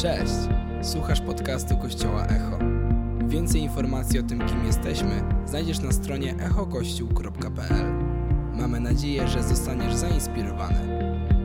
Cześć! Słuchasz podcastu Kościoła Echo. Więcej informacji o tym, kim jesteśmy, znajdziesz na stronie echokościół.pl. Mamy nadzieję, że zostaniesz zainspirowany.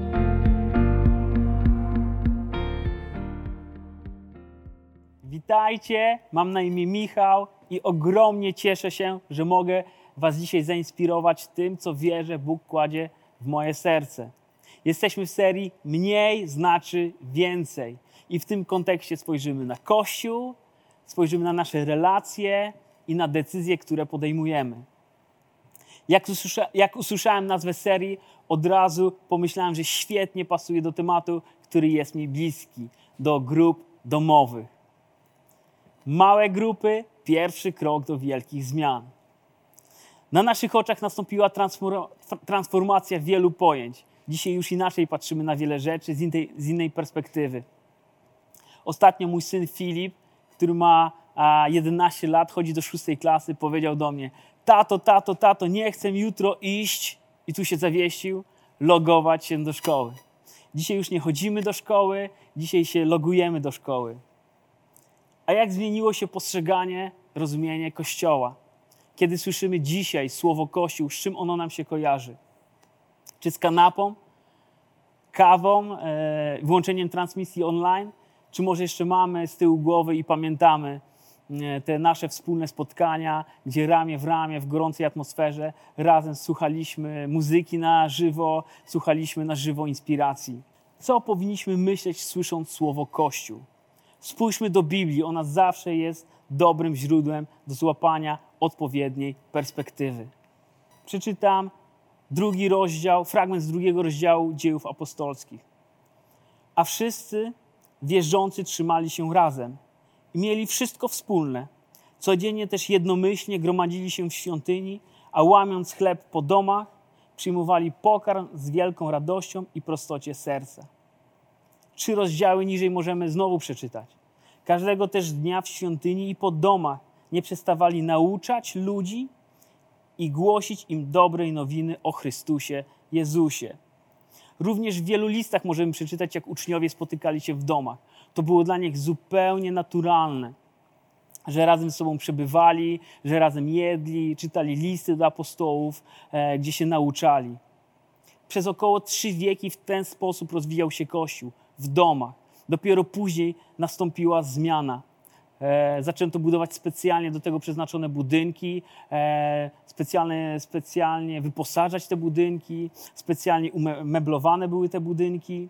Witajcie, mam na imię Michał i ogromnie cieszę się, że mogę Was dzisiaj zainspirować tym, co wierzę Bóg kładzie w moje serce. Jesteśmy w serii Mniej znaczy więcej i w tym kontekście spojrzymy na Kościół, spojrzymy na nasze relacje i na decyzje, które podejmujemy. Jak usłyszałem nazwę serii, od razu pomyślałem, że świetnie pasuje do tematu, który jest mi bliski, do grup domowych. Małe grupy, pierwszy krok do wielkich zmian. Na naszych oczach nastąpiła transformacja wielu pojęć. Dzisiaj już inaczej patrzymy na wiele rzeczy z innej perspektywy. Ostatnio mój syn Filip, który ma 11 lat, chodzi do 6 klasy, powiedział do mnie: tato, nie chcę jutro iść, i tu się zawiesił, logować się do szkoły. Dzisiaj już nie chodzimy do szkoły, dzisiaj się logujemy do szkoły. A jak zmieniło się postrzeganie, rozumienie Kościoła? Kiedy słyszymy dzisiaj słowo Kościół, z czym ono nam się kojarzy? Czy z kanapą, kawą, włączeniem transmisji online? Czy może jeszcze mamy z tyłu głowy i pamiętamy te nasze wspólne spotkania, gdzie ramię w ramię, w gorącej atmosferze razem słuchaliśmy muzyki na żywo, słuchaliśmy na żywo inspiracji? Co powinniśmy myśleć, słysząc słowo Kościół? Spójrzmy do Biblii, ona zawsze jest dobrym źródłem do złapania odpowiedniej perspektywy. Przeczytam fragment z 2 rozdziału Dziejów Apostolskich. A wszyscy wierzący trzymali się razem i mieli wszystko wspólne. Codziennie też jednomyślnie gromadzili się w świątyni, a łamiąc chleb po domach, przyjmowali pokarm z wielką radością i prostocie serca. 3 rozdziały niżej możemy znowu przeczytać. Każdego też dnia w świątyni i po domach nie przestawali nauczać ludzi i głosić im dobrej nowiny o Chrystusie Jezusie. Również w wielu listach możemy przeczytać, jak uczniowie spotykali się w domach. To było dla nich zupełnie naturalne, że razem z sobą przebywali, że razem jedli, czytali listy do apostołów, gdzie się nauczali. Przez około 3 wieki w ten sposób rozwijał się Kościół, w domach. Dopiero później nastąpiła zmiana. Zaczęto budować specjalnie do tego przeznaczone budynki, specjalnie wyposażać te budynki, specjalnie umeblowane były te budynki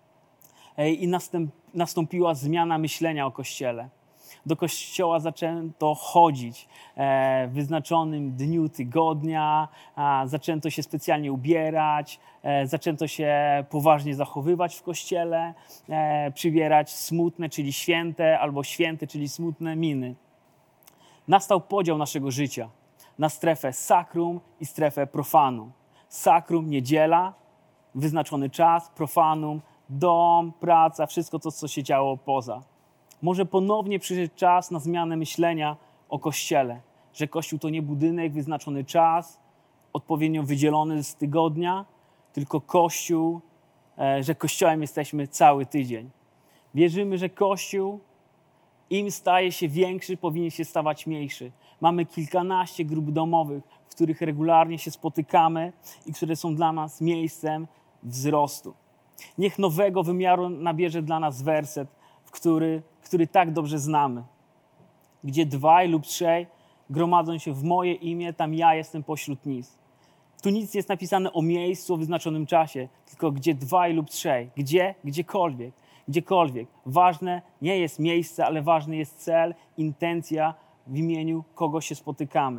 i nastąpiła zmiana myślenia o Kościele. Do Kościoła zaczęto chodzić w wyznaczonym dniu tygodnia, zaczęto się specjalnie ubierać, zaczęto się poważnie zachowywać w Kościele, przybierać smutne, czyli święte, albo święte, czyli smutne miny. Nastał podział naszego życia na strefę sakrum i strefę profanum. Sakrum, niedziela, wyznaczony czas, profanum, dom, praca, wszystko to, co się działo poza. Może ponownie przyjdzie czas na zmianę myślenia o Kościele, że Kościół to nie budynek, wyznaczony czas, odpowiednio wydzielony z tygodnia, tylko Kościół, że Kościołem jesteśmy cały tydzień. Wierzymy, że Kościół im staje się większy, powinien się stawać mniejszy. Mamy kilkanaście grup domowych, w których regularnie się spotykamy i które są dla nas miejscem wzrostu. Niech nowego wymiaru nabierze dla nas werset, który tak dobrze znamy. Gdzie 2 lub 3 gromadzą się w moje imię, tam ja jestem pośród nich. Tu nic nie jest napisane o miejscu, o wyznaczonym czasie, tylko gdzie 2 lub 3. Gdziekolwiek. Ważne nie jest miejsce, ale ważny jest cel, intencja, w imieniu kogo się spotykamy.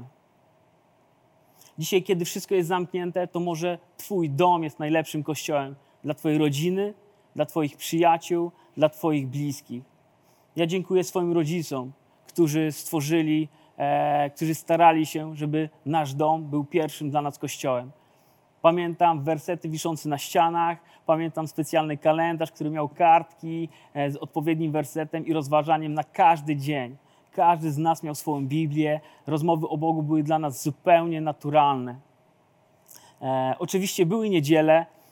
Dzisiaj, kiedy wszystko jest zamknięte, to może Twój dom jest najlepszym kościołem dla Twojej rodziny, dla Twoich przyjaciół, dla Twoich bliskich. Ja dziękuję swoim rodzicom, którzy starali się, żeby nasz dom był pierwszym dla nas kościołem. Pamiętam wersety wiszące na ścianach, pamiętam specjalny kalendarz, który miał kartki z odpowiednim wersetem i rozważaniem na każdy dzień. Każdy z nas miał swoją Biblię, rozmowy o Bogu były dla nas zupełnie naturalne. Oczywiście były niedziele,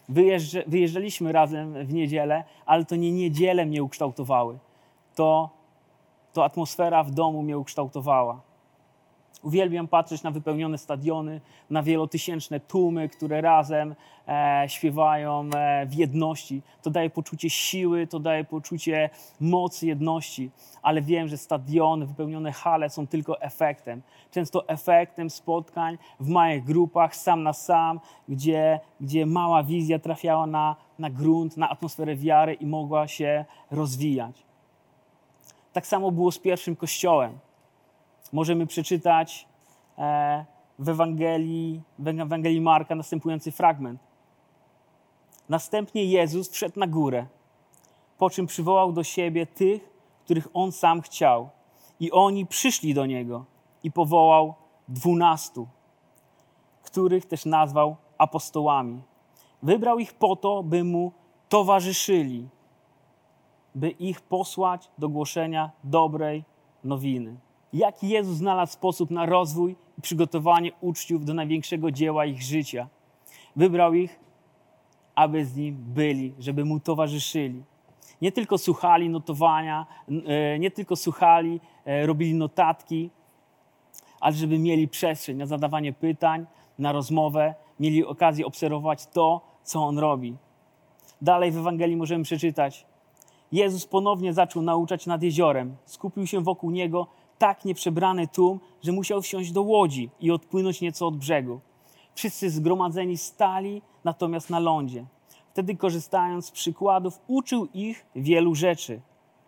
Wyjeżdżaliśmy razem w niedzielę, ale to nie niedziele mnie ukształtowały. To atmosfera w domu mnie ukształtowała. Uwielbiam patrzeć na wypełnione stadiony, na wielotysięczne tłumy, które razem śpiewają w jedności. To daje poczucie siły, to daje poczucie mocy jedności. Ale wiem, że stadiony, wypełnione hale są tylko efektem. Często efektem spotkań w małych grupach, sam na sam, gdzie mała wizja trafiała na grunt, na atmosferę wiary i mogła się rozwijać. Tak samo było z pierwszym Kościołem. Możemy przeczytać w Ewangelii Marka następujący fragment. Następnie Jezus wszedł na górę, po czym przywołał do siebie tych, których On sam chciał. I oni przyszli do Niego i powołał 12, których też nazwał apostołami. Wybrał ich po to, by Mu towarzyszyli, by ich posłać do głoszenia dobrej nowiny. Jaki Jezus znalazł sposób na rozwój i przygotowanie uczniów do największego dzieła ich życia. Wybrał ich, aby z Nim byli, żeby Mu towarzyszyli. Nie tylko słuchali notowania, nie tylko słuchali, robili notatki, ale żeby mieli przestrzeń na zadawanie pytań, na rozmowę, mieli okazję obserwować to, co On robi. Dalej w Ewangelii możemy przeczytać. Jezus ponownie zaczął nauczać nad jeziorem. Skupił się wokół Niego tak nieprzebrany tłum, że musiał wsiąść do łodzi i odpłynąć nieco od brzegu. Wszyscy zgromadzeni stali natomiast na lądzie. Wtedy, korzystając z przykładów, uczył ich wielu rzeczy.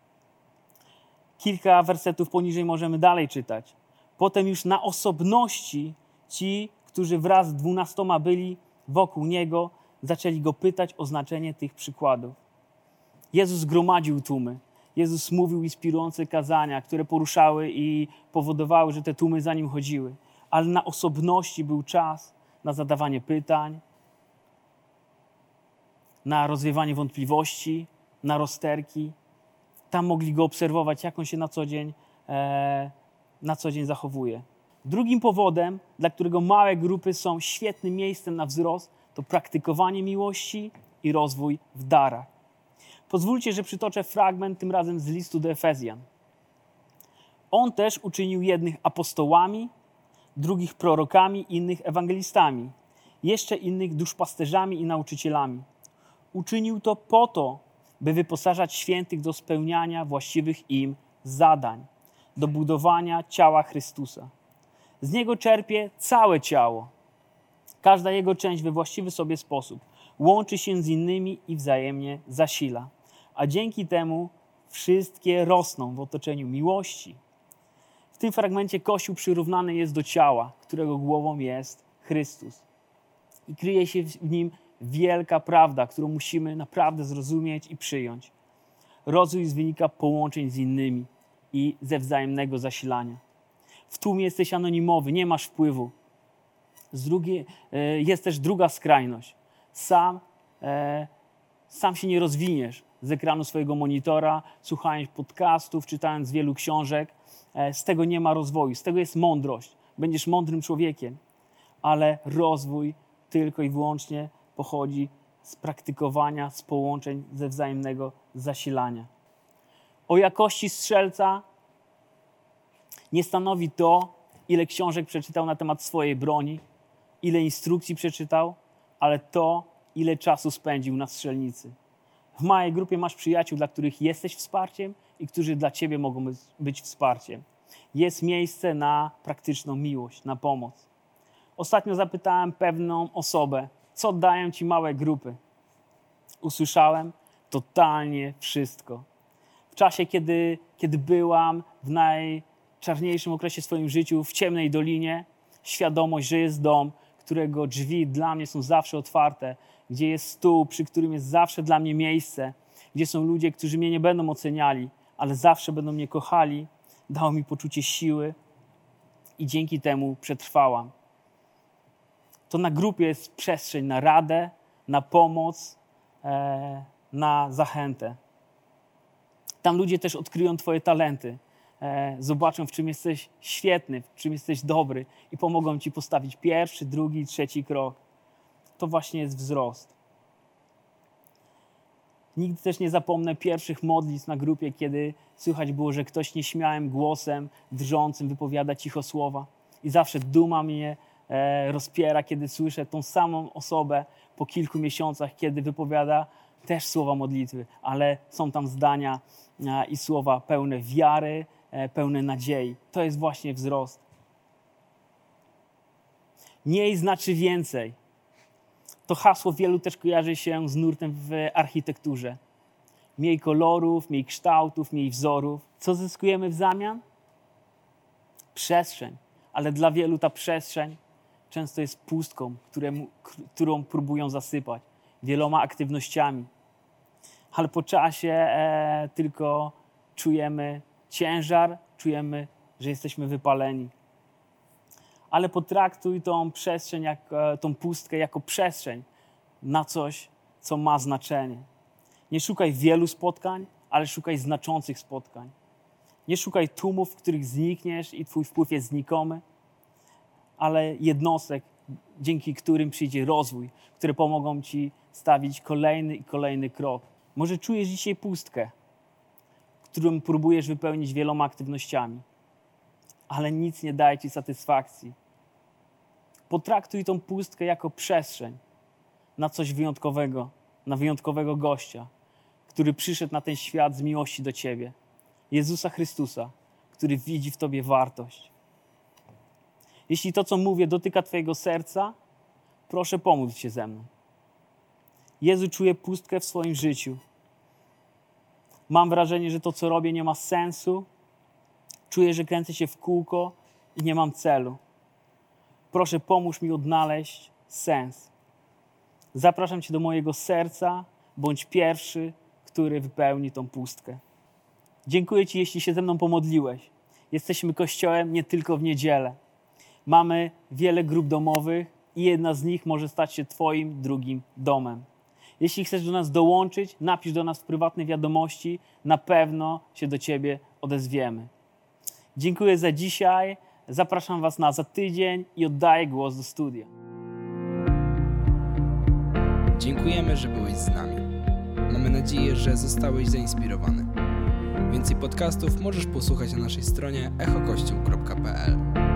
Kilka wersetów poniżej możemy dalej czytać. Potem już na osobności ci, którzy wraz z 12 byli wokół Niego, zaczęli Go pytać o znaczenie tych przykładów. Jezus zgromadził tłumy. Jezus mówił inspirujące kazania, które poruszały i powodowały, że te tłumy za Nim chodziły. Ale na osobności był czas na zadawanie pytań, na rozwiewanie wątpliwości, na rozterki. Tam mogli Go obserwować, jak On się na co dzień zachowuje. Drugim powodem, dla którego małe grupy są świetnym miejscem na wzrost, to praktykowanie miłości i rozwój w darach. Pozwólcie, że przytoczę fragment, tym razem z listu do Efezjan. On też uczynił jednych apostołami, drugich prorokami, innych ewangelistami, jeszcze innych duszpasterzami i nauczycielami. Uczynił to po to, by wyposażać świętych do spełniania właściwych im zadań, do budowania ciała Chrystusa. Z Niego czerpie całe ciało. Każda jego część we właściwy sobie sposób łączy się z innymi i wzajemnie zasila. A dzięki temu wszystkie rosną w otoczeniu miłości. W tym fragmencie Kościół przyrównany jest do ciała, którego głową jest Chrystus. I kryje się w nim wielka prawda, którą musimy naprawdę zrozumieć i przyjąć. Rozwój wynika połączeń z innymi i ze wzajemnego zasilania. W tłumie jesteś anonimowy, nie masz wpływu. Jest też druga skrajność. Sam się nie rozwiniesz z ekranu swojego monitora, słuchając podcastów, czytając wielu książek. Z tego nie ma rozwoju, z tego jest mądrość. Będziesz mądrym człowiekiem, ale rozwój tylko i wyłącznie pochodzi z praktykowania, z połączeń, ze wzajemnego zasilania. O jakości strzelca nie stanowi to, ile książek przeczytał na temat swojej broni, ile instrukcji przeczytał, ale to, ile czasu spędził na strzelnicy. W małej grupie masz przyjaciół, dla których jesteś wsparciem i którzy dla ciebie mogą być wsparciem. Jest miejsce na praktyczną miłość, na pomoc. Ostatnio zapytałem pewną osobę, co dają ci małe grupy. Usłyszałem totalnie wszystko. W czasie, kiedy byłam w najczarniejszym okresie w swoim życiu, w ciemnej dolinie, świadomość, że jest dom, którego drzwi dla mnie są zawsze otwarte, gdzie jest stół, przy którym jest zawsze dla mnie miejsce, gdzie są ludzie, którzy mnie nie będą oceniali, ale zawsze będą mnie kochali, dało mi poczucie siły i dzięki temu przetrwałam. To na grupie jest przestrzeń na radę, na pomoc, na zachętę. Tam ludzie też odkryją twoje talenty, zobaczą, w czym jesteś świetny, w czym jesteś dobry i pomogą ci postawić pierwszy, drugi, trzeci krok. To właśnie jest wzrost. Nigdy też nie zapomnę pierwszych modlitw na grupie, kiedy słychać było, że ktoś nieśmiałym głosem, drżącym wypowiada cicho słowa. I zawsze duma mnie rozpiera, kiedy słyszę tą samą osobę po kilku miesiącach, kiedy wypowiada też słowa modlitwy, ale są tam zdania i słowa pełne wiary, pełne nadziei. To jest właśnie wzrost. Mniej znaczy więcej. To hasło wielu też kojarzy się z nurtem w architekturze. Mniej kolorów, mniej kształtów, mniej wzorów. Co zyskujemy w zamian? Przestrzeń. Ale dla wielu ta przestrzeń często jest pustką, którą próbują zasypać wieloma aktywnościami. Ale po czasie tylko czujemy ciężar, czujemy, że jesteśmy wypaleni. Ale potraktuj tą przestrzeń, tą pustkę jako przestrzeń na coś, co ma znaczenie. Nie szukaj wielu spotkań, ale szukaj znaczących spotkań. Nie szukaj tłumów, w których znikniesz i twój wpływ jest znikomy, ale jednostek, dzięki którym przyjdzie rozwój, które pomogą ci stawić kolejny i kolejny krok. Może czujesz dzisiaj pustkę, którą próbujesz wypełnić wieloma aktywnościami, ale nic nie daje ci satysfakcji. Potraktuj tą pustkę jako przestrzeń na coś wyjątkowego, na wyjątkowego gościa, który przyszedł na ten świat z miłości do ciebie. Jezusa Chrystusa, który widzi w tobie wartość. Jeśli to, co mówię, dotyka twojego serca, proszę pomódl się ze mną. Jezu, czuję pustkę w swoim życiu. Mam wrażenie, że to, co robię, nie ma sensu. Czuję, że kręcę się w kółko i nie mam celu. Proszę, pomóż mi odnaleźć sens. Zapraszam Cię do mojego serca, bądź pierwszy, który wypełni tą pustkę. Dziękuję Ci, jeśli się ze mną pomodliłeś. Jesteśmy Kościołem nie tylko w niedzielę. Mamy wiele grup domowych i jedna z nich może stać się Twoim drugim domem. Jeśli chcesz do nas dołączyć, napisz do nas w prywatnej wiadomości. Na pewno się do Ciebie odezwiemy. Dziękuję za dzisiaj. Zapraszam Was za tydzień i oddaję głos do studia. Dziękujemy, że byłeś z nami. Mamy nadzieję, że zostałeś zainspirowany. Więcej podcastów możesz posłuchać na naszej stronie echokościół.pl.